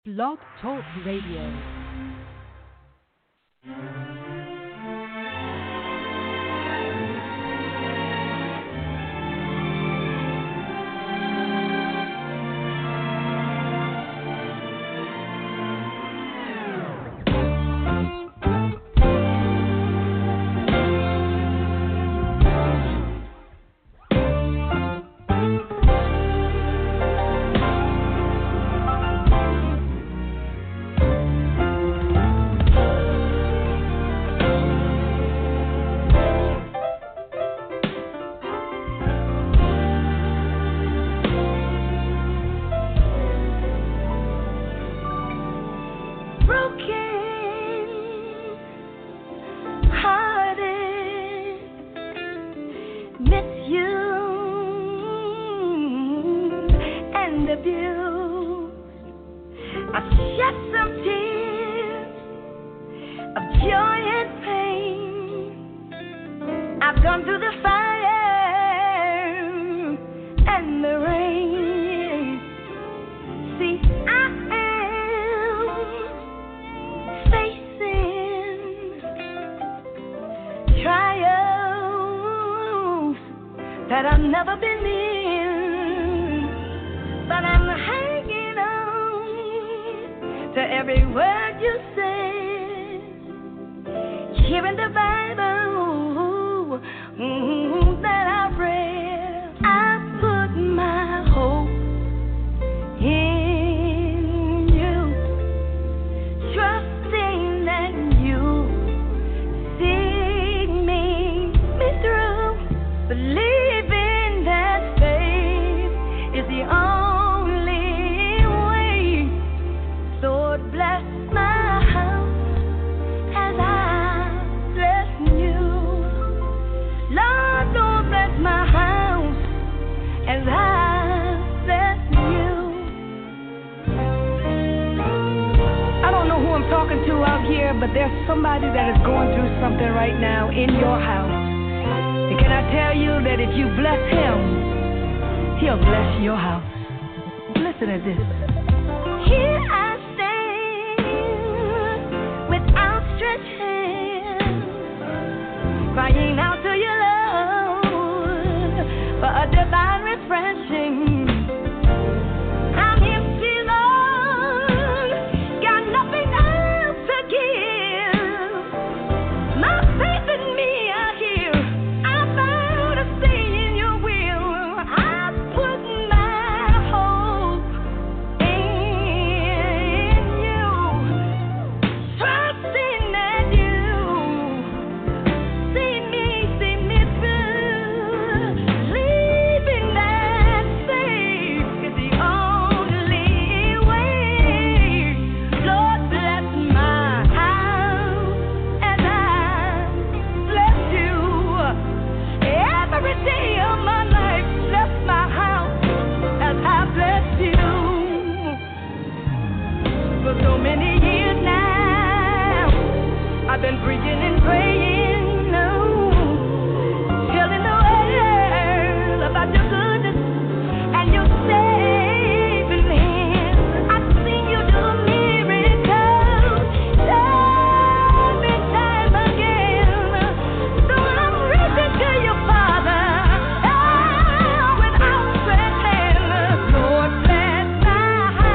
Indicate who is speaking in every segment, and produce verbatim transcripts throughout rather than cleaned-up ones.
Speaker 1: Blog Talk Radio.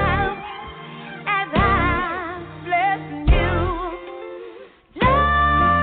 Speaker 2: Love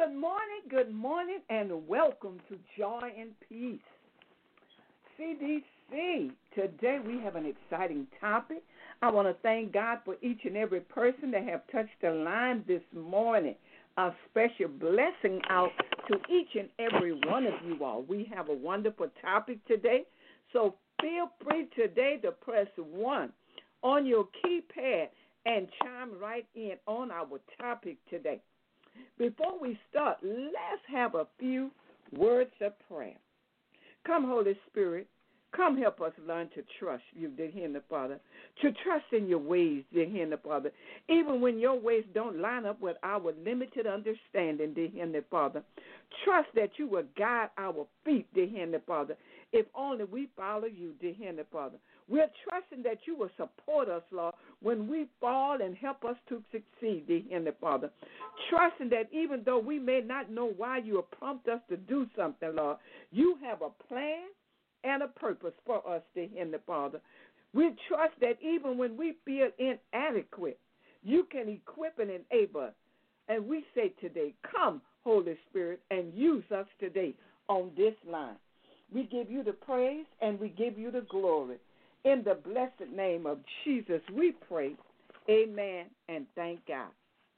Speaker 2: Good morning, good morning, and welcome to Joy and Peace. C D C, today we have an exciting topic. I want to thank God for each and every person that have touched the line this morning. A special blessing out to each and every one of you all. We have a wonderful topic today, so feel free today to press one on your keypad and chime right in on our topic today. Before we start, let's have a few words of prayer. Come, Holy Spirit, come help us learn to trust you, dear Heavenly Father, to trust in your ways, dear Heavenly Father, even when your ways don't line up with our limited understanding, dear Heavenly Father. Trust that you will guide our feet, dear Heavenly Father, if only we follow you, dear Heavenly Father. We're trusting that you will support us, Lord, when we fall and help us to succeed, dear Heavenly Father. Trusting that even though we may not know why you have prompted us to do something, Lord, you have a plan and a purpose for us, dear Heavenly Father. We trust that even when we feel inadequate, you can equip and enable us. And we say today, come, Holy Spirit, and use us today on this line. We give you the praise and we give you the glory. In the blessed name of Jesus, we pray. Amen and thank God.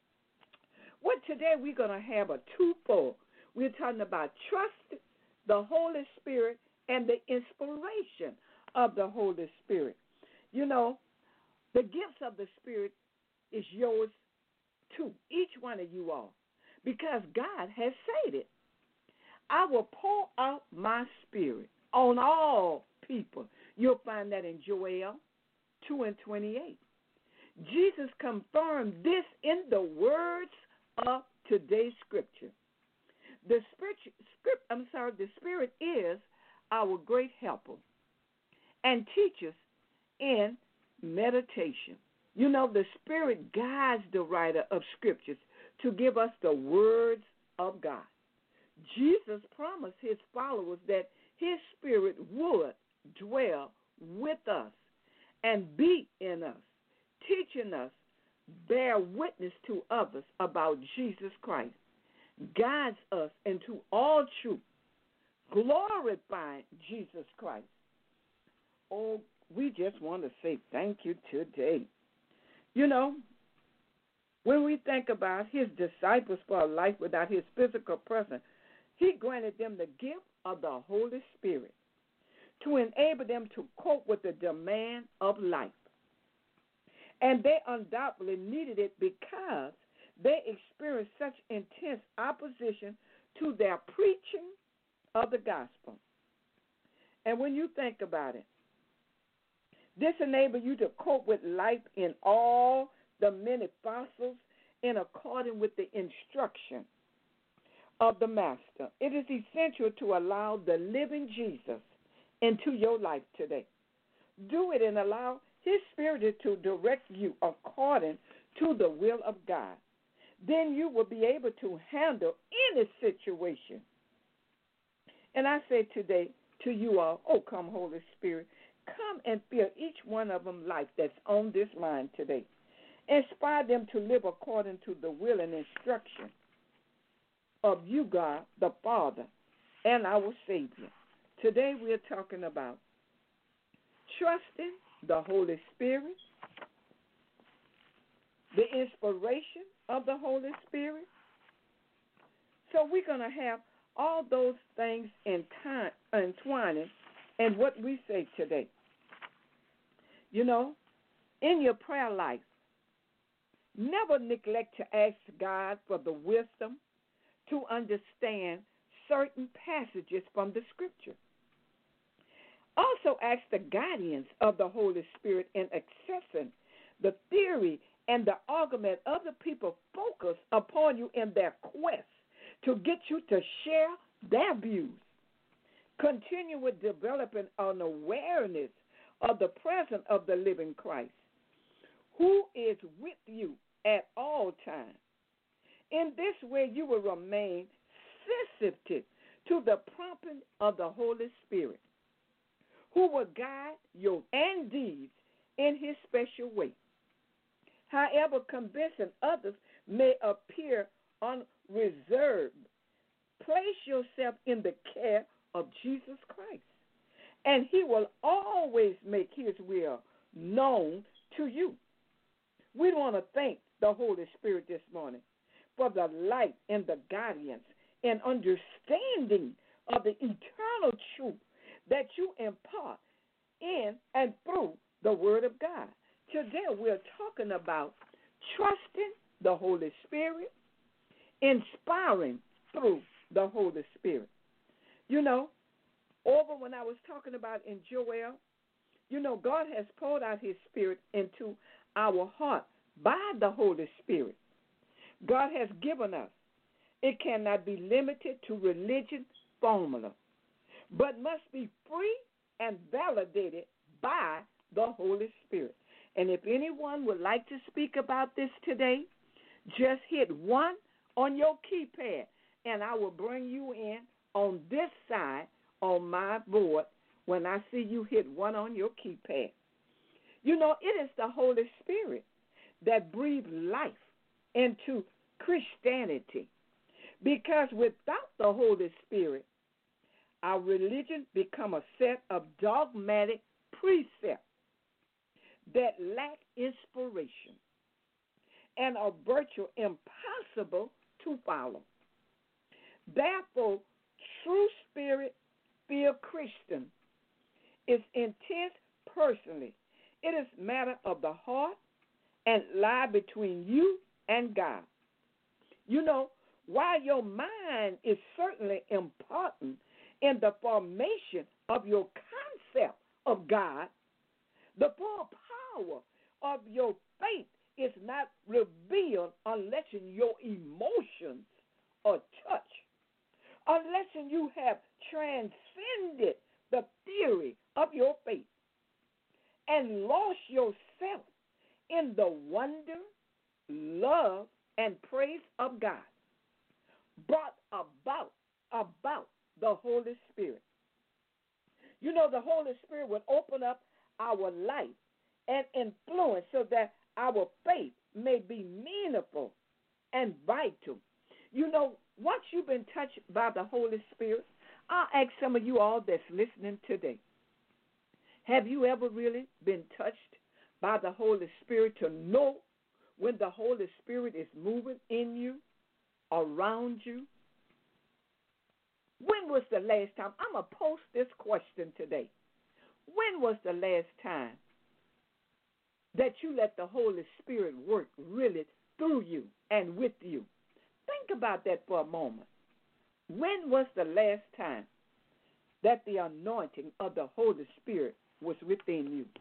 Speaker 2: Well, today we're going to have a twofold. We're talking about trust the Holy Spirit and the inspiration of the Holy Spirit. You know, the gifts of the Spirit is yours too, each one of you all, because God has said it. I will pour out my Spirit on all people. You'll find that in Joel two and twenty-eight. Jesus confirmed this in the words of today's scripture. The spirit, script, I'm sorry, the Spirit is our great helper and teaches in meditation. You know, the Spirit guides the writer of scriptures to give us the words of God. Jesus promised his followers that his Spirit would dwell with us and be in us, teaching us, bear witness to others about Jesus Christ, guides us into all truth, glorifying Jesus Christ. Oh, we just want to say thank you today. You know, when we think about his disciples for a life without his physical presence, he granted them the gift of the Holy Spirit to enable them to cope with the demand of life. And they undoubtedly needed it because they experienced such intense opposition to their preaching of the gospel. And when you think about it, this enables you to cope with life in all the many fossils in accordance with the instruction of the Master. It is essential to allow the living Jesus into your life today. Do it and allow his Spirit to direct you according to the will of God. Then you will be able to handle any situation. And I say today to you all, oh, come, Holy Spirit, come and fill each one of them life that's on this line today. Inspire them to live according to the will and instruction of you, God, the Father, and our Savior. Today we're talking about trusting the Holy Spirit, the inspiration of the Holy Spirit. So we're going to have all those things entwining in what we say today. You know, in your prayer life, never neglect to ask God for the wisdom to understand certain passages from the Scripture. Also ask the guidance of the Holy Spirit in accessing the theory and the argument other people focus upon you in their quest to get you to share their views. Continue with developing an awareness of the presence of the living Christ, who is with you at all times. In this way, you will remain sensitive to the prompting of the Holy Spirit, who will guide your and deeds in his special way. However, convincing others may appear unreserved for the light and the guidance and understanding of the eternal truth that you impart in and through the Word of God. Today we're talking about trusting the Holy Spirit, inspiring through the Holy Spirit. You know, over when I was talking about in Joel, you know, God has poured out his Spirit into our heart by the Holy Spirit. God has given us. It cannot be limited to religion formula, but must be free and validated by the Holy Spirit. And if anyone would like to speak about this today, just hit one on your keypad, and I will bring you in on this side on my board when I see you hit one on your keypad. You know, it is the Holy Spirit that breathes life into Christianity, because without the Holy Spirit, our religion become a set of dogmatic precepts that lack inspiration and are virtually impossible to follow. Therefore, true Spirit-filled Christian is intense personally. It is matter of the heart and lie between you and God. You know, while your mind is certainly important in the formation of your concept of God, the full power of your faith is not revealed unless in your emotions are touched, unless in you have transcended the theory of your faith and lost yourself in the wonder, love, and praise of God brought about about the Holy Spirit. You know, the Holy Spirit will open up our life and influence so that our faith may be meaningful and vital. You know, once you've been touched by the Holy Spirit, I'll ask some of you all that's listening today, have you ever really been touched by the Holy Spirit to know when the Holy Spirit is moving in you, around you? When was the last time? I'm going to post this question today. When was the last time that you let the Holy Spirit work really through you and with you? Think about that for a moment. When was the last time that the anointing of the Holy Spirit was within you?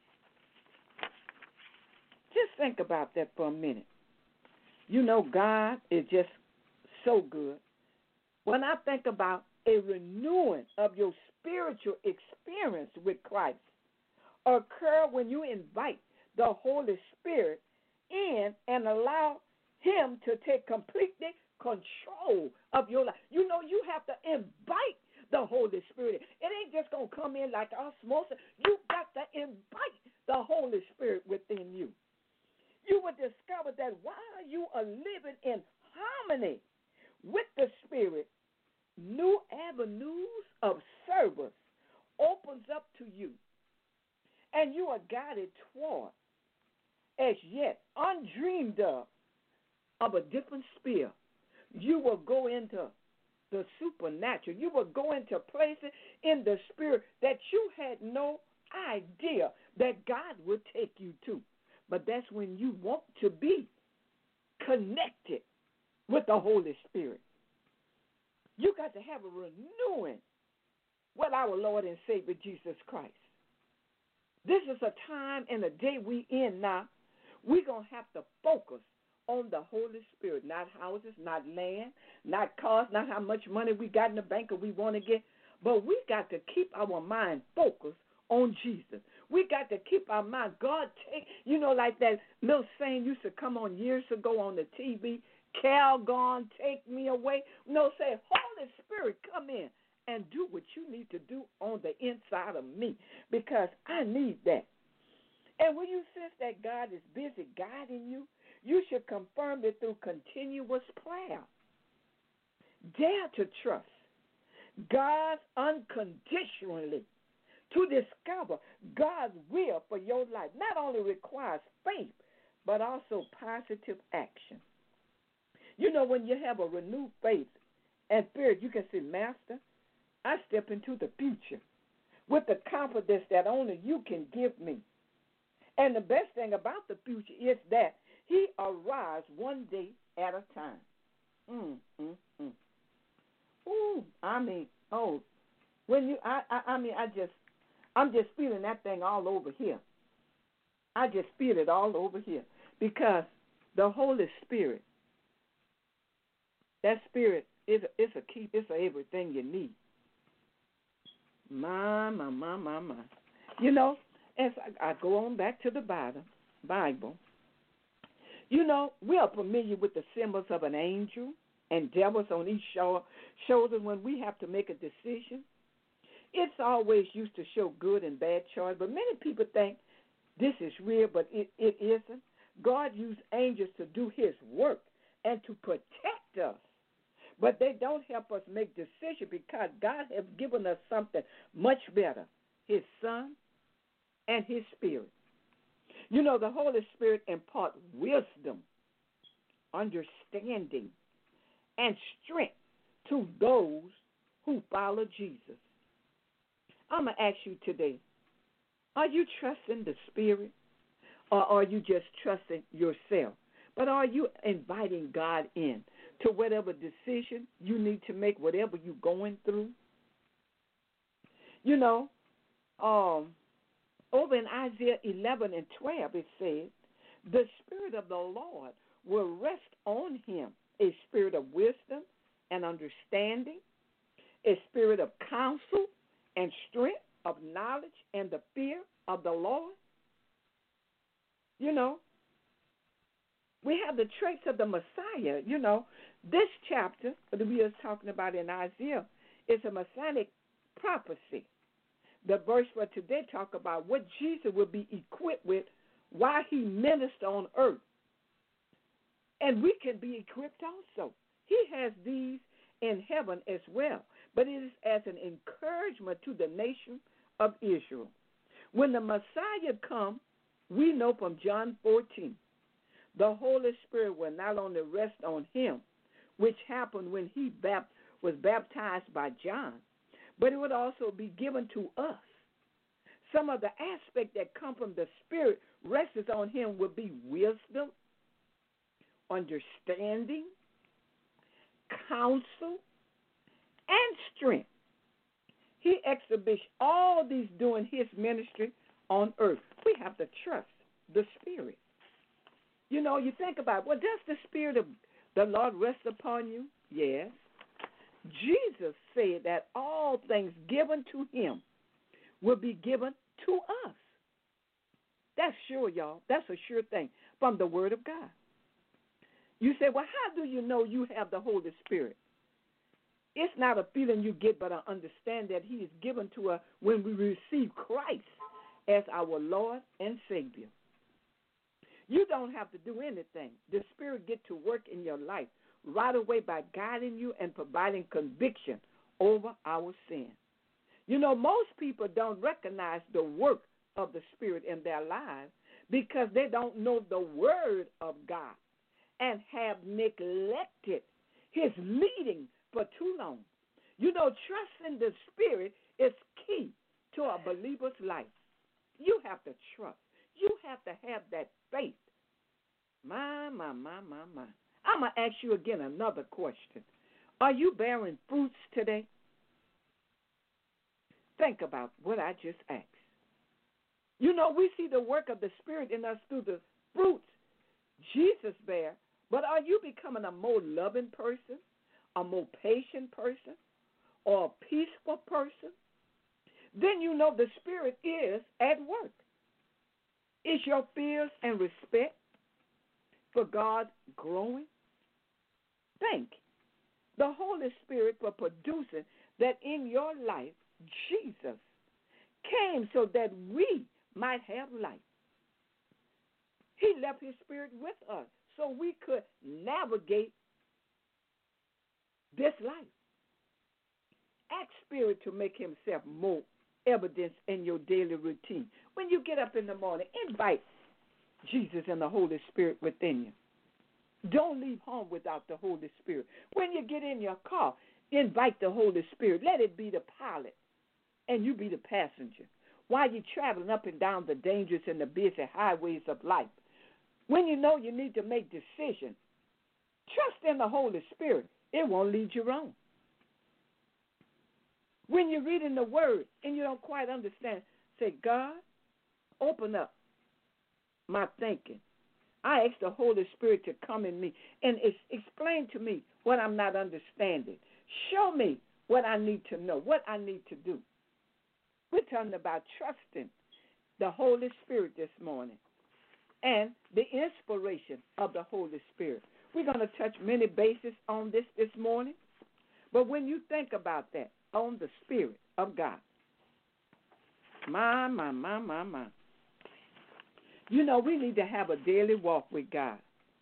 Speaker 2: Just think about that for a minute. You know, God is just so good. When I think about a renewing of your spiritual experience with Christ occur when you invite the Holy Spirit in and allow him to take completely control of your life. You know, you have to invite the Holy Spirit. It ain't just going to come in like osmosis. You got to invite the Holy Spirit within you. You will discover that while you are living in harmony with the Spirit, new avenues of service opens up to you, and you are guided toward, as yet undreamed of, of a different sphere. You will go into the supernatural. You will go into places in the Spirit that you had no idea that God would take you to. But that's when you want to be connected with the Holy Spirit. You got to have a renewing with our Lord and Savior Jesus Christ. This is a time and a day we in now. We're going to have to focus on the Holy Spirit, not houses, not land, not cars, not how much money we got in the bank or we want to get. But we got to keep our mind focused on Jesus. We got to keep our mind. God, take, you know, like that little saying used to come on years ago on the T V, Calgon, take me away. No, say, Holy Spirit, come in and do what you need to do on the inside of me, because I need that. And when you sense that God is busy guiding you, you should confirm it through continuous prayer. Dare to trust God unconditionally. To discover God's will for your life not only requires faith, but also positive action. You You know, when you have a renewed faith and spirit, you can say, Master, I step into the future with the confidence that only you can give me. And the best thing about the future is that he arrives one day at a time. Mm, mm, mm. Ooh, I mean, oh, when you, I, I, I mean, I just, I'm just feeling that thing all over here. I just feel it all over here because the Holy Spirit, that Spirit is, it's a key, it's a everything you need. My, my, my, my, my. You know, as I, I go on back to the Bible, Bible, you know, we are familiar with the symbols of an angel and devils on each shoulder when we have to make a decision. It's always used to show good and bad choice, but many people think this is real, but it, it isn't. God used angels to do his work and to protect us, but they don't help us make decisions because God has given us something much better, his Son and his Spirit. You know, the Holy Spirit imparts wisdom, understanding, and strength to those who follow Jesus. I'm going to ask you today, are you trusting the Spirit or are you just trusting yourself? But are you inviting God in to whatever decision you need to make, whatever you're going through? You know, um, over in Isaiah eleven and twelve, it says, the Spirit of the Lord will rest on him, a spirit of wisdom and understanding, a spirit of counsel and strength, of knowledge and the fear of the Lord. You know, we have the traits of the Messiah. You know, this chapter that we are talking about in Isaiah is a Messianic prophecy. The verse for today talk about what Jesus will be equipped with while he ministered on earth. And we can be equipped also. He has these in heaven as well, but it is as an encouragement to the nation of Israel. When the Messiah comes, we know from John fourteen, the Holy Spirit will not only rest on him, which happened when he was baptized by John, but it would also be given to us. Some of the aspects that come from the Spirit rests on him would be wisdom, understanding, counsel, and strength. He exhibits all these doing his ministry on earth. We have to trust the Spirit. You know, you think about, well, does the Spirit of the Lord rest upon you? Yes. Jesus said that all things given to him will be given to us. That's sure, y'all. That's a sure thing from the Word of God. You say, well, how do you know you have the Holy Spirit? It's not a feeling you get, but I understand that he is given to us when we receive Christ as our Lord and Savior. You don't have to do anything. The Spirit gets to work in your life right away by guiding you and providing conviction over our sin. You know, most people don't recognize the work of the Spirit in their lives because they don't know the Word of God and have neglected his leading for too long. You know, trusting the Spirit is key to a believer's life. You have to trust. You have to have that faith. My, my, my, my, my. I'm going to ask you again another question. Are you bearing fruits today? Think about what I just asked. You know, we see the work of the Spirit in us through the fruits Jesus bear, but are you becoming a more loving person, a more patient person, or a peaceful person? Then you know the Spirit is at work. Is your fears and respect for God growing? Think. The Holy Spirit for producing that in your life, Jesus came so that we might have life. He left his Spirit with us so we could navigate this life. Ask Spirit to make himself more evident in your daily routine. When you get up in the morning, invite Jesus and the Holy Spirit within you. Don't leave home without the Holy Spirit. When you get in your car, invite the Holy Spirit. Let it be the pilot, and you be the passenger. While you're traveling up and down the dangerous and the busy highways of life, when you know you need to make decisions, trust in the Holy Spirit. It won't lead you wrong. When you're reading the Word and you don't quite understand, say, God, open up my thinking. I ask the Holy Spirit to come in me and explain to me what I'm not understanding. Show me what I need to know, what I need to do. We're talking about trusting the Holy Spirit this morning and the inspiration of the Holy Spirit. We're going to touch many bases on this this morning, but when you think about that, on the Spirit of God, my, my, my, my, my. You know, we need to have a daily walk with God.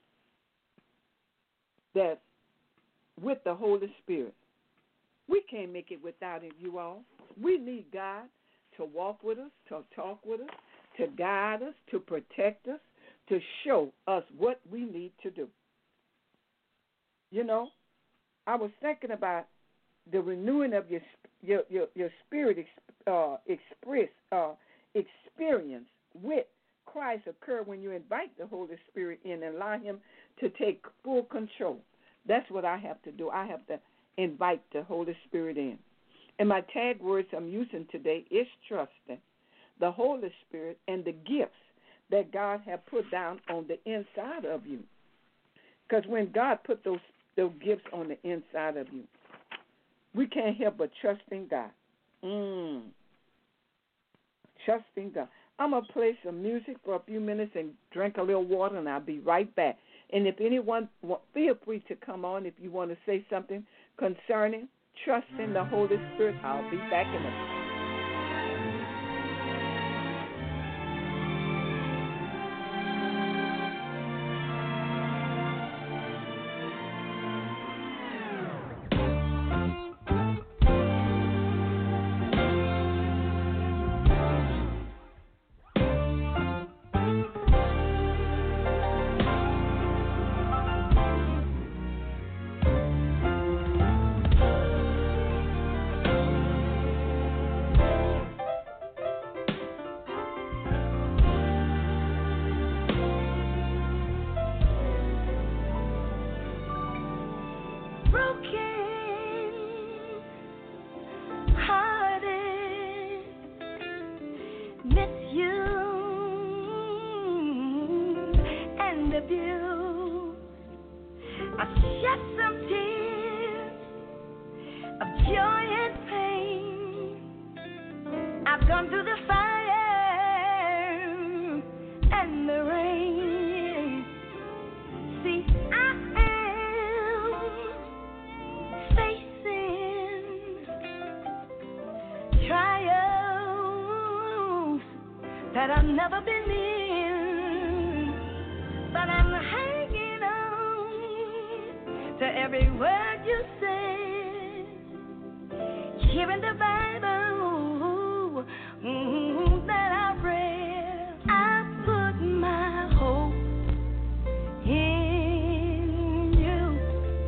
Speaker 2: That with the Holy Spirit. We can't make it without it, you all. We need God to walk with us, to talk with us, to guide us, to protect us, to show us what we need to do. You know, I was thinking about the renewing of your your your, your spirit uh, express uh, experience with Christ occur when you invite the Holy Spirit in and allow Him to take full control. That's what I have to do. I have to invite the Holy Spirit in. And my tag words I'm using today is trusting the Holy Spirit and the gifts that God has put down on the inside of you. Because when God put those those gifts on the inside of you, we can't help but trust in God. Mm. Trusting God. I'm going to play some music for a few minutes and drink a little water, and I'll be right back. And if anyone, feel free to come on if you want to say something concerning trusting the Holy Spirit. I'll be back in a minute.
Speaker 3: That I've never been in, but I'm hanging on to every word you say. Here in the Bible mm, that I read, I put my hope in you,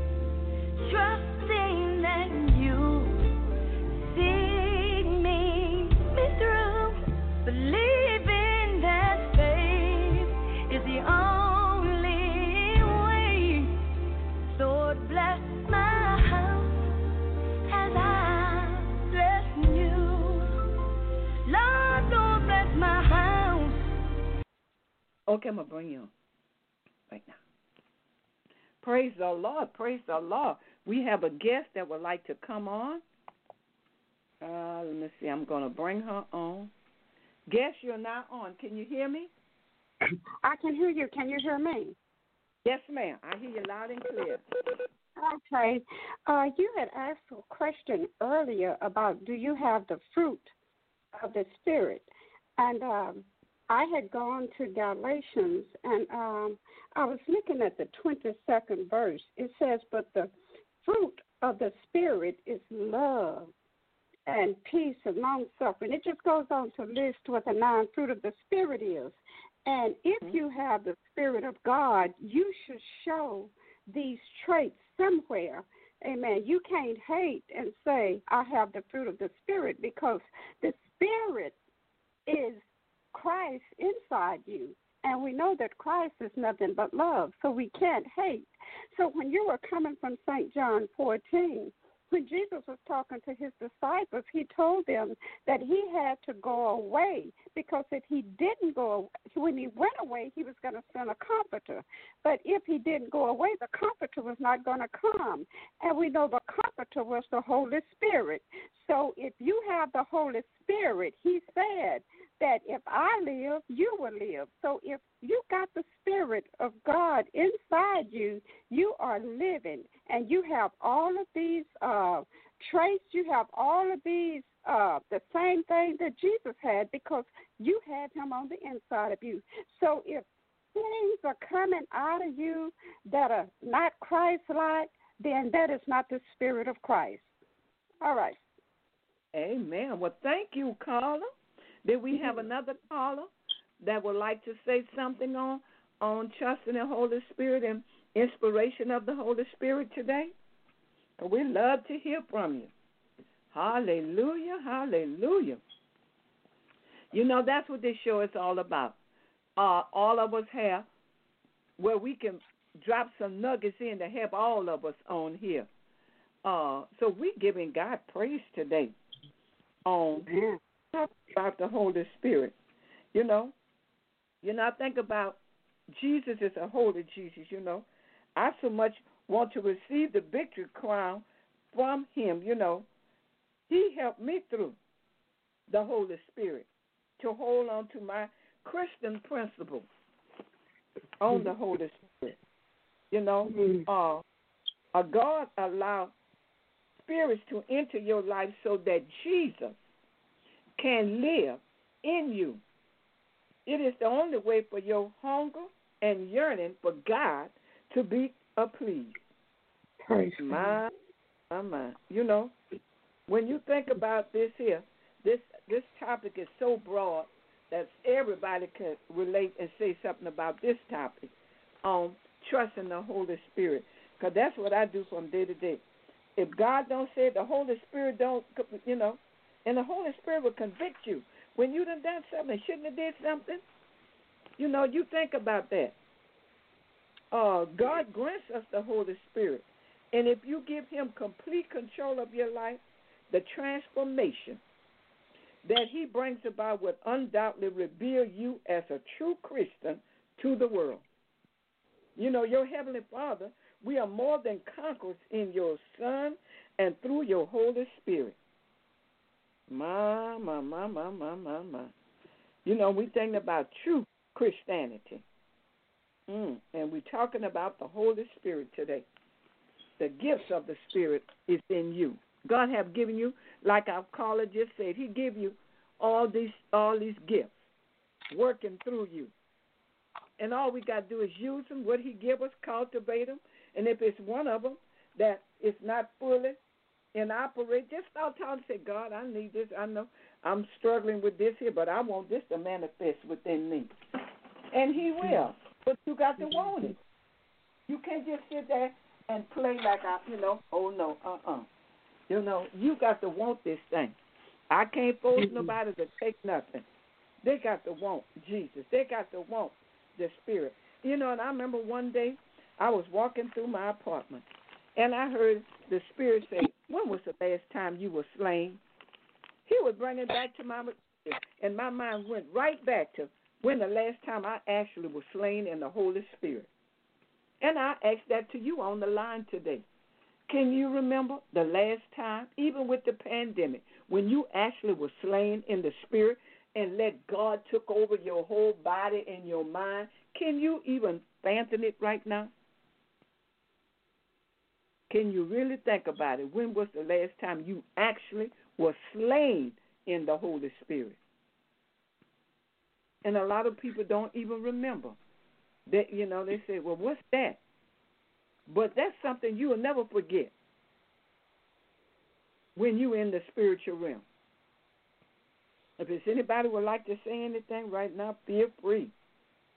Speaker 3: trusting that you see me, me through, believe.
Speaker 2: Okay, I'm going to bring you on right now. Praise the Lord. Praise the Lord. We have a guest that would like to come on. Uh, let me see. I'm going to bring her on. Guest, you're now on. Can you hear me?
Speaker 4: I can hear you. Can you hear me?
Speaker 2: Yes, ma'am. I hear you loud and clear.
Speaker 4: Okay. Uh, you had asked a question earlier about do you have the fruit of the Spirit? And um, I had gone to Galatians, and um, I was looking at the twenty-second verse. It says, but the fruit of the Spirit is love and peace and long-suffering. It just goes on to list what the nine fruit of the Spirit is. And if you have the Spirit of God, you should show these traits somewhere. Amen. You can't hate and say, I have the fruit of the Spirit, because the Spirit is Christ inside you. And we know that Christ is nothing but love, so we can't hate. So when you were coming from Saint John fourteen, when Jesus was talking to his disciples, he told them that he had to go away, because if he didn't go, when he went away, he was going to send a comforter. But if he didn't go away, the comforter was not going to come. And we know the comforter was the Holy Spirit. So if you have the Holy Spirit, he said that if I live, you will live. So if you got the Spirit of God inside you, you are living, and you have all of these uh, traits. You have all of these, uh, the same thing that Jesus had, because you had him on the inside of you. So if things are coming out of you that are not Christ-like, then that is not the Spirit of Christ. All right.
Speaker 2: Amen. Well, thank you, Carla. Did we have another caller that would like to say something on on trusting the Holy Spirit and inspiration of the Holy Spirit today? We love to hear from you. Hallelujah, hallelujah. You know, that's what this show is all about. Uh, all of us have where we can drop some nuggets in to help all of us on here. Uh, so we're giving God praise today on about the Holy Spirit. You know, you know, I think about Jesus is a holy Jesus, you know. I so much want to receive the victory crown from him, you know. He helped me through the Holy Spirit to hold on to my Christian principle on the Holy Spirit. You know, uh, uh, God allowed spirits to enter your life so that Jesus can live in you. It is the only way for your hunger and yearning for God to be appeased.
Speaker 4: Praise
Speaker 2: my, my, my. You know, when you think about this here, this this topic is so broad that everybody can relate and say something about this topic on trusting the Holy Spirit, because that's what I do from day to day. If God don't say it, the Holy Spirit don't, you know, and the Holy Spirit will convict you when you done done something and shouldn't have did something. You know, you think about that. Uh, God grants us the Holy Spirit, and if you give him complete control of your life, the transformation that he brings about will undoubtedly reveal you as a true Christian to the world. You know, your Heavenly Father, we are more than conquerors in your Son and through your Holy Spirit. My, my, my, my, my, my, my. You know, we're thinking about true Christianity. Mm, and we're talking about the Holy Spirit today. The gifts of the Spirit is in you. God have given you, like our caller just said, he give you all these all these gifts working through you. And all we got to do is use them, what he give us, cultivate them. And if it's one of them that is not fully in operate, just start talking and say, God, I need this. I know I'm struggling with this here, but I want this to manifest within me. And he will. But you got to want it. You can't just sit there and play like, I, you know, oh, no, uh-uh. You know, you got to want this thing. I can't force nobody to take nothing. They got to want Jesus. They got to want the Spirit. You know, and I remember one day I was walking through my apartment, and I heard the Spirit say, when was the last time you were slain? He was bringing back to my, and my mind went right back to when the last time I actually was slain in the Holy Spirit. And I asked that to you on the line today. Can you remember the last time, even with the pandemic, when you actually were slain in the Spirit and let God took over your whole body and your mind? Can you even fathom it right now? Can you really think about it? When was the last time you actually were slain in the Holy Spirit? And a lot of people don't even remember. That, you know, they say, well, what's that? But that's something you will never forget when you're in the spiritual realm. If there's anybody would like to say anything right now, feel free.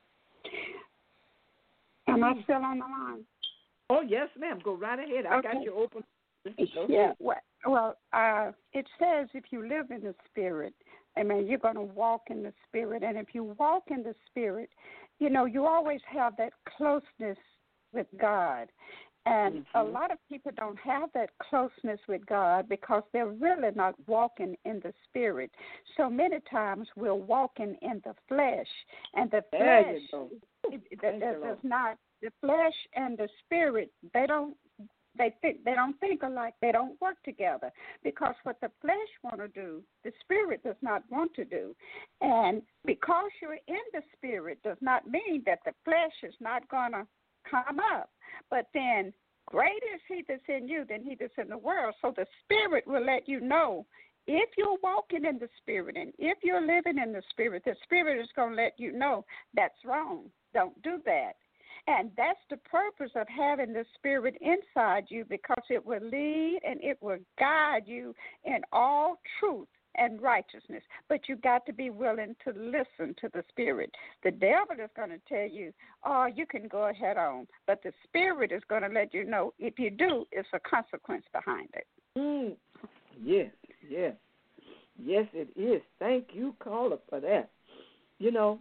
Speaker 4: Am I still on the line?
Speaker 2: Oh, yes, ma'am. Go right ahead. I
Speaker 4: Okay.
Speaker 2: got you open. Go
Speaker 4: Yeah.
Speaker 2: ahead.
Speaker 4: Well, well uh, it says if you live in the Spirit, amen, you're going to walk in the Spirit. And if you walk in the Spirit, you know, you always have that closeness with God. And
Speaker 2: mm-hmm.
Speaker 4: a lot of people don't have that closeness with God because they're really not walking in the Spirit. So many times we're walking in the flesh, and the
Speaker 2: there
Speaker 4: flesh
Speaker 2: you go.
Speaker 4: it, it, it does not. The flesh and the Spirit, they don't. They think they don't think alike. They don't work together because what the flesh want to do, the Spirit does not want to do. And because you're in the Spirit does not mean that the flesh is not going to come up. But then greater is He that's in you than he that's in the world. So the Spirit will let you know if you're walking in the Spirit and if you're living in the Spirit, the Spirit is going to let you know that's wrong. Don't do that. And that's the purpose of having the Spirit inside you, because it will lead and it will guide you in all truth and righteousness. But you got to be willing to listen to the Spirit. The devil is going to tell you, oh, you can go ahead on. But the Spirit is going to let you know if you do, it's a consequence behind it.
Speaker 2: Mm. Yes, yes. Yes, it is. Thank you, caller, for that. You know,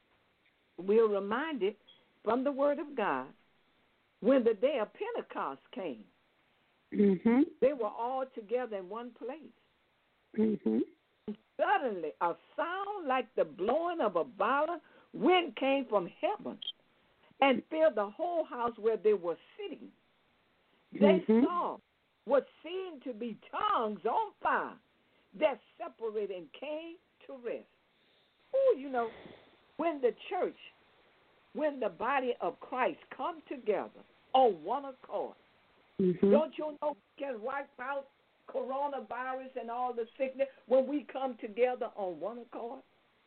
Speaker 2: we're reminded from the Word of God, when the day of Pentecost came,
Speaker 4: mm-hmm.
Speaker 2: they were all together in one place.
Speaker 4: Mm-hmm.
Speaker 2: Suddenly, a sound like the blowing of a violent wind came from heaven and filled the whole house where they were sitting. They
Speaker 4: mm-hmm.
Speaker 2: saw what seemed to be tongues on fire that separated and came to rest. Oh, you know, when the church, when the body of Christ come together on one accord,
Speaker 4: mm-hmm.
Speaker 2: don't you know we can wipe out coronavirus and all the sickness when we come together on one accord?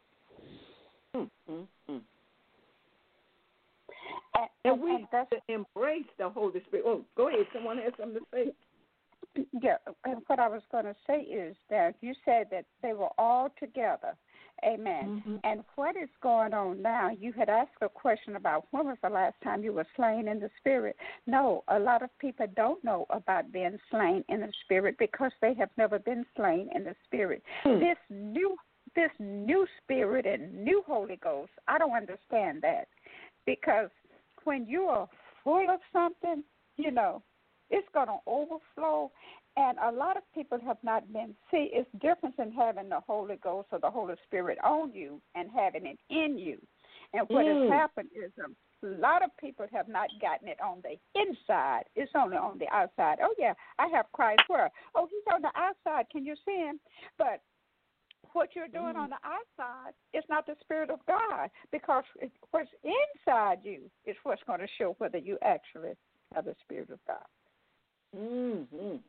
Speaker 2: Mm, mm, mm.
Speaker 4: And,
Speaker 2: and we
Speaker 4: and that's,
Speaker 2: have to embrace the Holy Spirit. Oh, go ahead. Someone has something to say?
Speaker 4: Yeah, and what I was going to say is that you said that they were all together. Amen.
Speaker 2: Mm-hmm.
Speaker 4: And what is going on now, you had asked a question about when was the last time you were slain in the Spirit. No, a lot of people don't know about being slain in the Spirit because they have never been slain in the Spirit.
Speaker 2: Mm.
Speaker 4: This new this new Spirit and new Holy Ghost, I don't understand that. Because when you are full of something, you know, it's going to overflow. And a lot of people have not been, see, it's different in having the Holy Ghost or the Holy Spirit on you and having it in you. And what
Speaker 2: mm.
Speaker 4: has happened is um, a lot of people have not gotten it on the inside. It's only on the outside. Oh, yeah, I have Christ where? Oh, he's on the outside. Can you see him? But what you're doing
Speaker 2: mm.
Speaker 4: on the outside is not the Spirit of God, because it, what's inside you is what's going to show whether you actually have the Spirit of God.
Speaker 2: Mm-hmm.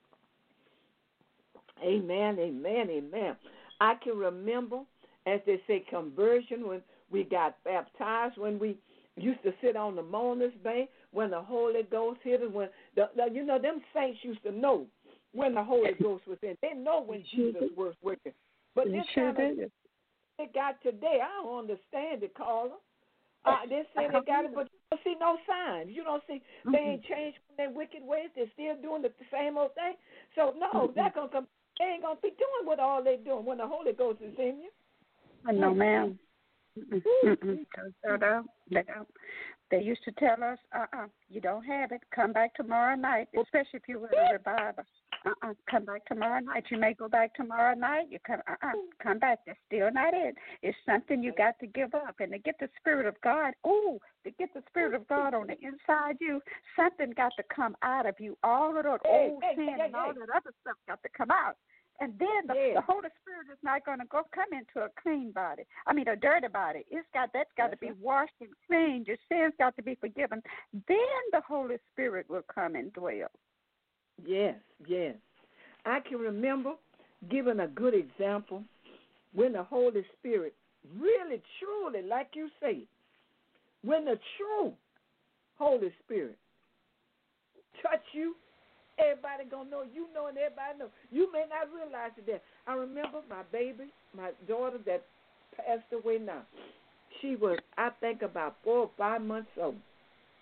Speaker 2: Amen, amen, amen. I can remember, as they say, conversion, when we got baptized, when we used to sit on the Mona's Bank, when the Holy Ghost hit us, when the, the you know, them saints used to know when the Holy Ghost was in. They know when Jesus was working. But this
Speaker 4: sure
Speaker 2: kind of it got today, I don't understand it, Carla. Uh, they say they got it, but you don't see no signs. You don't see they ain't changed from their wicked ways. They're still doing the same old thing. So no, mm-hmm. they're gonna come. They ain't gonna be doing what all they're doing when the Holy Ghost is in you.
Speaker 4: No, ma'am. Mm-mm. No, no, no. They used to tell us, uh-uh, you don't have it. Come back tomorrow night, especially if you were in a revival. Uh-uh, come back tomorrow night. You may go back tomorrow night. You come, uh-uh, come back. That's still not it. It's something you got to give up. And to get the Spirit of God, ooh, to get the Spirit of God on the inside you, something got to come out of you. All of that
Speaker 2: hey,
Speaker 4: old
Speaker 2: hey,
Speaker 4: sin
Speaker 2: hey,
Speaker 4: and all
Speaker 2: hey.
Speaker 4: that other stuff got to come out. And then the,
Speaker 2: yeah.
Speaker 4: the Holy Spirit is not going to go come into a clean body. I mean, a dirty body. It's got that's got that's to be right. washed and cleaned. Your sins got to be forgiven. Then the Holy Spirit will come and dwell.
Speaker 2: Yes, yes. I can remember giving a good example when the Holy Spirit really, truly, like you say, when the true Holy Spirit touch you, everybody gonna know. You know, and everybody know. You may not realize it. There, I remember my baby, my daughter that passed away now. She was, I think, about four or five months old,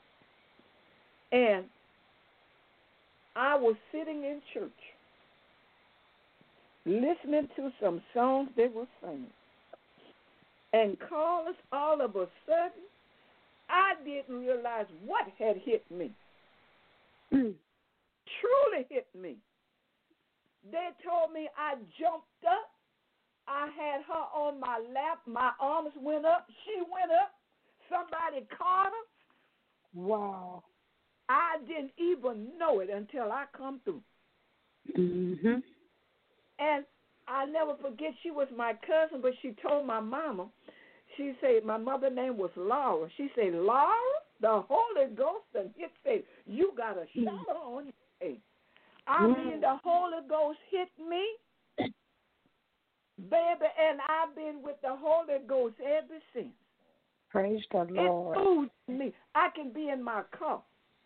Speaker 2: And I was sitting in church listening to some songs they were singing. And Carlos, all of a sudden, I didn't realize what had hit me.
Speaker 4: Mm.
Speaker 2: Truly hit me. They told me I jumped up. I had her on my lap. My arms went up. She went up. Somebody caught her.
Speaker 4: Wow.
Speaker 2: I didn't even know it until I come through.
Speaker 4: Mm-hmm.
Speaker 2: And I'll never forget, she was my cousin, but she told my mama, she said, my mother's name was Laura. She said, Laura, the Holy Ghost, and it said, you got a shadow on your head. I mean, the Holy Ghost hit me, baby, and I've been with the Holy Ghost ever since.
Speaker 4: Praise the Lord.
Speaker 2: It moves me. I can be in my car.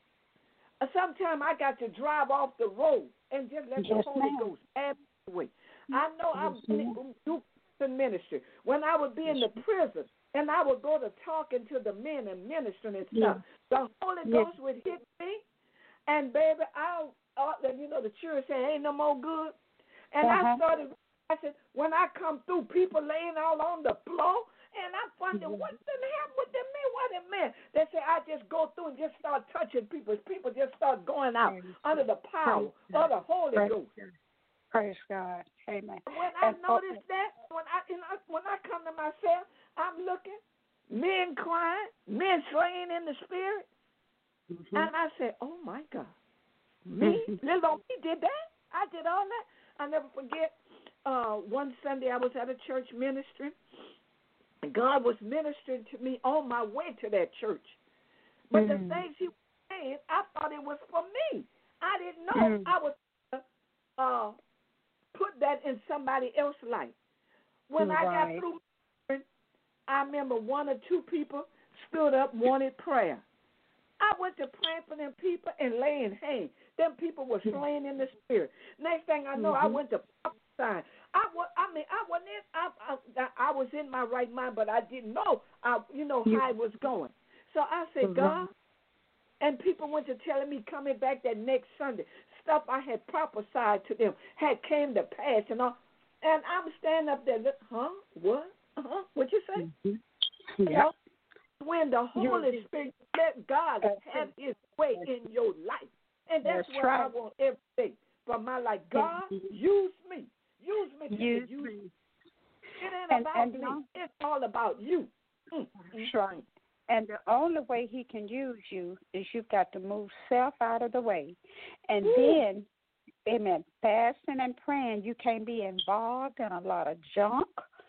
Speaker 2: Sometimes I got to drive off the road and just let
Speaker 4: Yes,
Speaker 2: the Holy
Speaker 4: ma'am.
Speaker 2: Ghost have the way. I know
Speaker 4: Yes,
Speaker 2: I've been in the ministry. When I would be in the prison and I would go to talking to the men and ministering and stuff, the Holy
Speaker 4: Yes.
Speaker 2: Ghost would hit me, and baby, I, uh, you know, the church said, ain't no more good. And
Speaker 4: Uh-huh.
Speaker 2: I started, I said, when I come through, people laying all on the floor, and I'm wondering, what the hell would that mean? What it meant? They say I just go through and just start touching people. People just start going out
Speaker 4: Praise
Speaker 2: under the power of the Holy
Speaker 4: Praise
Speaker 2: Ghost.
Speaker 4: God. Praise God. Amen.
Speaker 2: When I
Speaker 4: And,
Speaker 2: notice that, when I you know, when I come to myself, I'm looking, men crying, men slain in the spirit,
Speaker 4: mm-hmm.
Speaker 2: and I said, oh my God, me,
Speaker 4: Mm-hmm.
Speaker 2: little old me did that? I did all that? I never forget. Uh, one Sunday I was at a church ministry. God was ministering to me on my way to that church. But mm. the things he was saying, I thought it was for me. I didn't know mm. I was uh, put that in somebody else's life. When right. I got through, I remember one or two people stood up, wanted prayer. I went to praying for them people and laying hands. Them people were slain in the spirit. Next thing I know, mm-hmm. I went to prophesying. I was, I mean, I wasn't in, I, I, I was in my right mind, but I didn't know, I, you know, how it was going. So I said, mm-hmm. God, and people went to telling me coming back that next Sunday, stuff I had prophesied to them had came to pass and all. And I'm standing up there, look, huh? What? Uh-huh. What you say? Mm-hmm. You know, when the Holy Spirit let God have his way in your life. And that's, that's what right. I want every day for my life. God, use me. Use me.
Speaker 4: Use
Speaker 2: use
Speaker 4: me.
Speaker 2: me. It ain't and, about and, me. Um, it's all about you. Mm.
Speaker 4: That's right. And the only way he can use you is you've got to move self out of the way. And Ooh. then, amen, fasting and praying, you can't be involved in a lot of junk,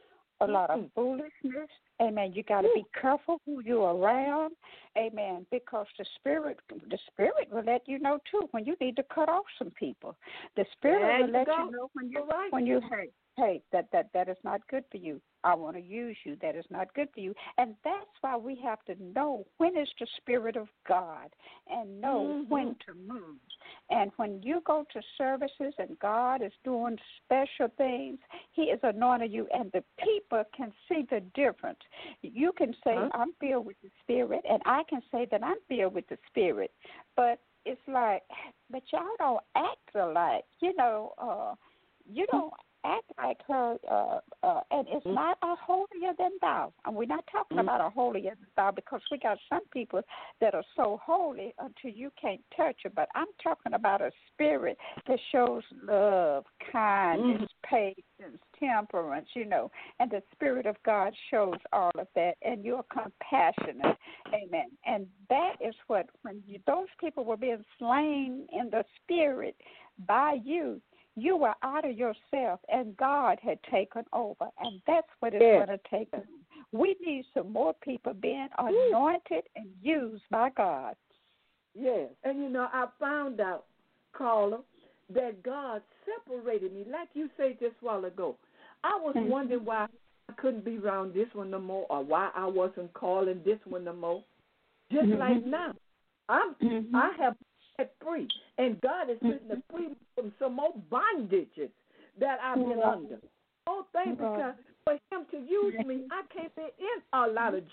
Speaker 4: a lot of foolishness. Amen. You got to be careful who you're around. Amen. Because the spirit, the spirit will let you know too when you need to cut off some people. The spirit
Speaker 2: there
Speaker 4: will
Speaker 2: you
Speaker 4: let
Speaker 2: go.
Speaker 4: you know when you
Speaker 2: right.
Speaker 4: when you hey hey that that that is not good for you. I want to use you. That is not good for you. And that's why we have to know when is the Spirit of God and know mm-hmm. when to move. And when you go to services and God is doing special things, he is anointing you, and the people can see the difference. You can say, huh? I'm filled with the Spirit, and I can say that I'm filled with the Spirit. But it's like, but y'all don't act alike. You know, uh, you don't act like her, uh, uh, and it's mm-hmm. not a holier than thou. And we're not talking mm-hmm. about a holier than thou because we got some people that are so holy until you can't touch it. But I'm talking about a spirit that shows love, kindness, mm-hmm. patience, temperance, you know. And the Spirit of God shows all of that. And you're compassionate. Amen. And that is what, when you, those people were being slain in the Spirit by you, you were out of yourself, and God had taken over, and that's what it's yes. going to take. We need some more people being anointed and used by God.
Speaker 2: Yes, and you know, I found out, Carla, that God separated me, like you said just a while ago. I was mm-hmm. wondering why I couldn't be around this one no more, or why I wasn't calling this one no more. Just mm-hmm. like now, I'm, mm-hmm. I have free, and God is putting the freedom from some more bondages that I've been yeah. under. Oh, thank yeah. because for him to use me, I can't be in a lot of junk.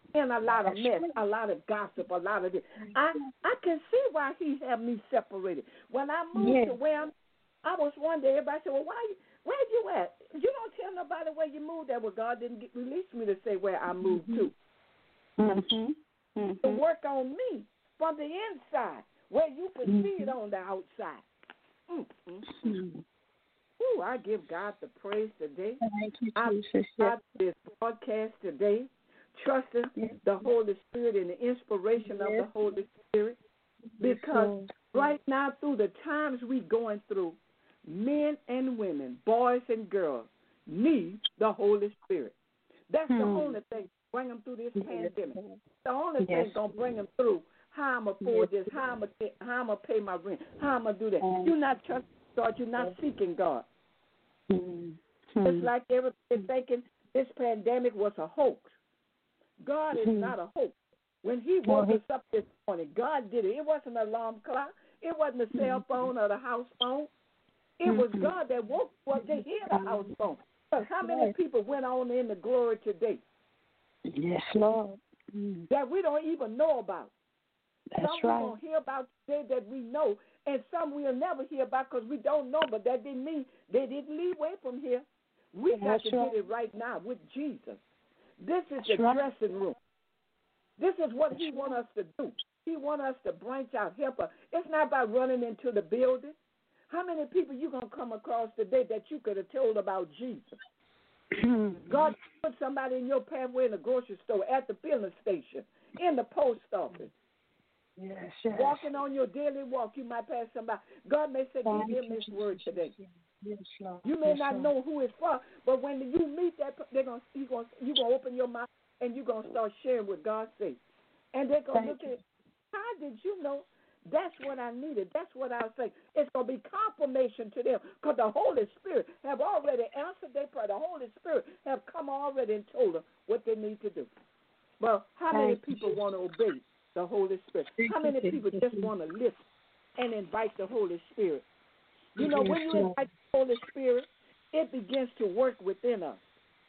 Speaker 2: And a lot of mess, a lot of gossip, a lot of this. I I can see why he had me separated. When I moved
Speaker 4: yes.
Speaker 2: to where I'm, I was one day, everybody said, well, why you, where you at? You don't tell nobody where you moved at. Well, God didn't get, release me to say where I moved to.
Speaker 4: Mm-hmm. Mm-hmm.
Speaker 2: To work on me from the inside, where you can mm-hmm. see it on the outside. Mm-hmm. Mm-hmm. Ooh, I give God the praise today.
Speaker 4: Thank you,
Speaker 2: I
Speaker 4: Jesus.
Speaker 2: got this broadcast today, trusting yes. the Holy Spirit and the inspiration yes. of the Holy Spirit. Because yes. right now, through the times we're going through, men and women, boys and girls, need the Holy Spirit. That's hmm. the only thing bring them through this yes. pandemic. The only yes. thing going to bring them through how I'm going to afford yes. this, how I'm going to how I'm going to pay my rent, how I'm going to do that. Yes. You're not trusting God. You're not seeking God. Mm-hmm. It's like everybody's thinking this pandemic was a hoax. God is mm-hmm. not a hoax. When he woke us up this morning, God did it. It wasn't an alarm clock. It wasn't a cell phone or the house phone. It mm-hmm. was God that woke us up to hear the house phone. But how many yes. people went on in the glory today?
Speaker 4: Yes, Lord. Mm-hmm.
Speaker 2: That we don't even know about.
Speaker 4: That's
Speaker 2: some
Speaker 4: right.
Speaker 2: we don't hear about today that we know, and some we'll never hear about because we don't know, but that didn't mean they didn't leave away from here. We
Speaker 4: That's
Speaker 2: got to
Speaker 4: right.
Speaker 2: get it right now with Jesus. This is
Speaker 4: That's
Speaker 2: the
Speaker 4: right.
Speaker 2: dressing room. This is what he wants us to do. He wants us to branch out, help us. It's not about running into the building. How many people you going to come across today that you could have told about Jesus? God put somebody in your pathway in the grocery store, at the filling station, in the post office.
Speaker 4: Yes, yes.
Speaker 2: Walking on your daily walk, you might pass somebody. God may say, give them this word today.
Speaker 4: Yes, Lord.
Speaker 2: You may
Speaker 4: yes,
Speaker 2: not
Speaker 4: Lord.
Speaker 2: know who it's for, but when you meet that, they're gonna you're gonna you're gonna open your mouth and you're gonna start sharing what God says, and they're gonna
Speaker 4: Thank
Speaker 2: look at, how did you know? That's what I needed. That's what I was saying. It's gonna be confirmation to them because the Holy Spirit have already answered their prayer. The Holy Spirit have come already and told them what they need to do. Well, how many
Speaker 4: Thank
Speaker 2: people
Speaker 4: you.
Speaker 2: want to obey the Holy Spirit?
Speaker 4: Thank
Speaker 2: How many
Speaker 4: you.
Speaker 2: people just want to listen and invite the Holy Spirit? You know,
Speaker 4: yes,
Speaker 2: when you
Speaker 4: Lord.
Speaker 2: invite the Holy Spirit, it begins to work within us.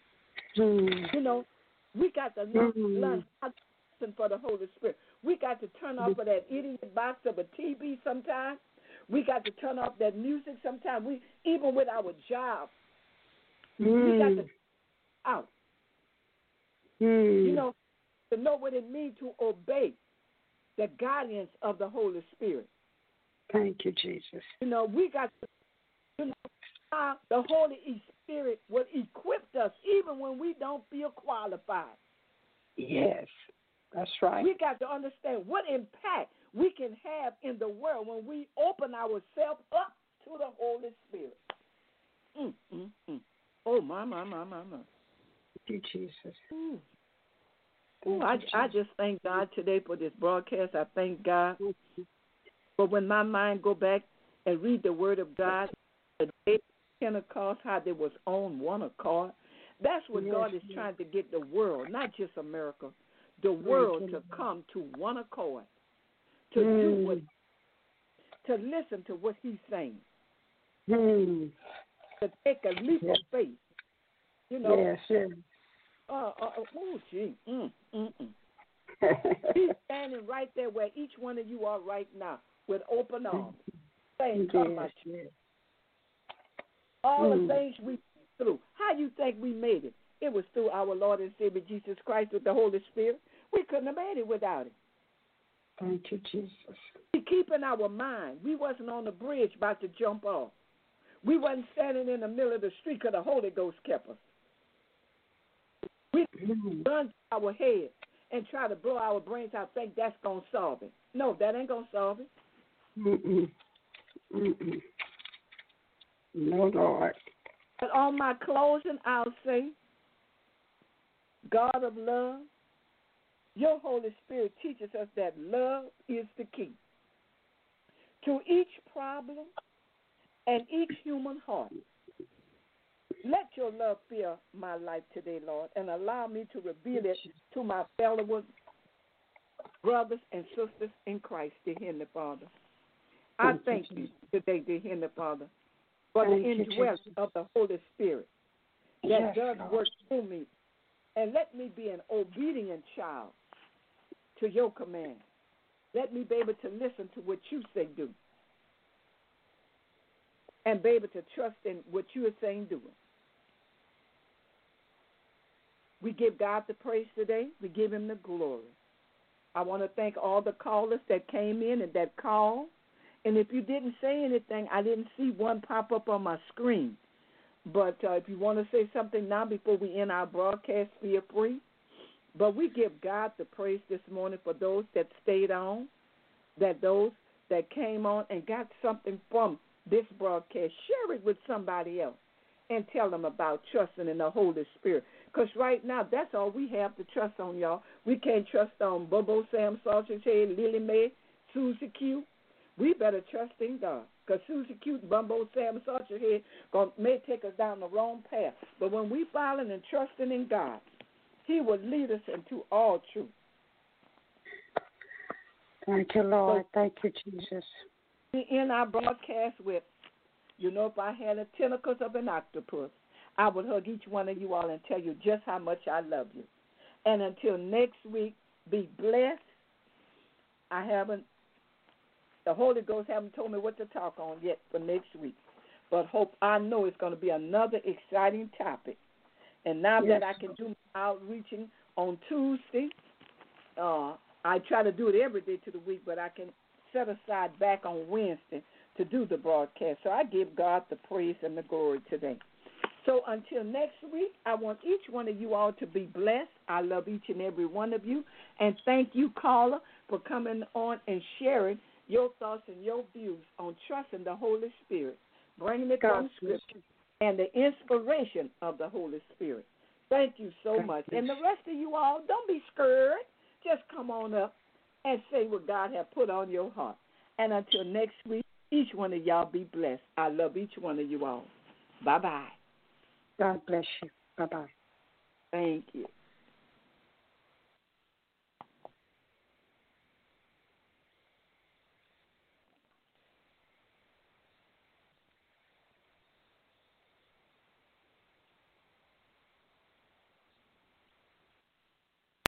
Speaker 4: Mm.
Speaker 2: You know, we got to learn,
Speaker 4: Mm.
Speaker 2: learn how to listen for the Holy Spirit. We got to turn off of that idiot box of a T V sometimes. We got to turn off that music sometimes. We even with our job,
Speaker 4: mm.
Speaker 2: we got to out.
Speaker 4: Mm.
Speaker 2: You know, to know what it means to obey the guidance of the Holy Spirit.
Speaker 4: Thank you, Jesus.
Speaker 2: You know, we got to, you know, how the Holy Spirit will equip us even when we don't feel qualified.
Speaker 4: Yes, that's right.
Speaker 2: We got to understand what impact we can have in the world when we open ourselves up to the Holy Spirit. Mm, mm, mm. Oh, my, my, my, my, my.
Speaker 4: Thank you, Jesus.
Speaker 2: Ooh. Ooh, I, I just thank God today for this broadcast. I thank God. But when my mind go back and read the Word of God, the day of Pentecost, how they was on one accord, that's what yes, God is yes. trying to get the world, not just America, the world to come to one accord, to mm. do what, to listen to what He's saying,
Speaker 4: mm.
Speaker 2: to take a leap yes. of faith. You know.
Speaker 4: Yes, yes.
Speaker 2: Uh, uh, oh, gee. Mm, mm, mm. He's standing right there where each one of you are right now with open arms, saying, come, my children. All mm. the things we went through. How you think we made it? It was through our Lord and Savior Jesus Christ with the Holy Spirit. We couldn't have made it without it.
Speaker 4: Thank you, Jesus.
Speaker 2: We keep in our mind. We wasn't on the bridge about to jump off. We wasn't standing in the middle of the street because the Holy Ghost kept us. We mm. gun to our head and try to blow our brains out, think that's going to solve it. No, that ain't going to solve it.
Speaker 4: Mm-mm. Mm-mm. No, Lord.
Speaker 2: But on my closing, I'll say, God of love, your Holy Spirit teaches us that love is the key to each problem and each human heart. Let your love fill my life today, Lord, and allow me to reveal it to my fellow brothers and sisters in Christ, dear Heavenly Father. I thank you today, dear Heavenly Father, for the indwelling of the Holy Spirit that does work through me And let me be an obedient child to your command. Let me be able to listen to what you say do. And be able to trust in what you are saying doing. We give God the praise today. We give him the glory. I want to thank all the callers that came in and that called. And if you didn't say anything, I didn't see one pop up on my screen. But uh, if you want to say something now before we end our broadcast, feel free. But we give God the praise this morning for those that stayed on, that those that came on and got something from this broadcast. Share it with somebody else and tell them about trusting in the Holy Spirit. Because right now, that's all we have to trust on, y'all. We can't trust on Bobo Sam Sausage Head, Lily Mae, Susie Q. We better trust in God. Because Susie Q, Bumbo Sam Sausage Head gonna, may take us down the wrong path. But when we following and trusting in God, he will lead us into all truth.
Speaker 4: Thank you, Lord.
Speaker 2: So,
Speaker 4: thank you, Jesus.
Speaker 2: We end our broadcast with, you know, if I had the tentacles of an octopus, I would hug each one of you all and tell you just how much I love you. And until next week, be blessed. I haven't, the Holy Ghost haven't told me what to talk on yet for next week. But hope I know it's going to be another exciting topic. And now yes. that I can do my outreaching on Tuesday, uh, I try to do it every day to the week, but I can set aside back on Wednesday to do the broadcast. So I give God the praise and the glory today. So until next week, I want each one of you all to be blessed. I love each and every one of you. And thank you, caller, for coming on and sharing your thoughts and your views on trusting the Holy Spirit, bringing it from Scripture and the inspiration of the Holy Spirit. Thank you so much. And the rest of you all, don't be scared. Just come on up and say what God has put on your heart. And until next week, each one of y'all be blessed. I love each one of you all. Bye-bye.
Speaker 4: God bless you. Bye-bye.
Speaker 2: Thank you.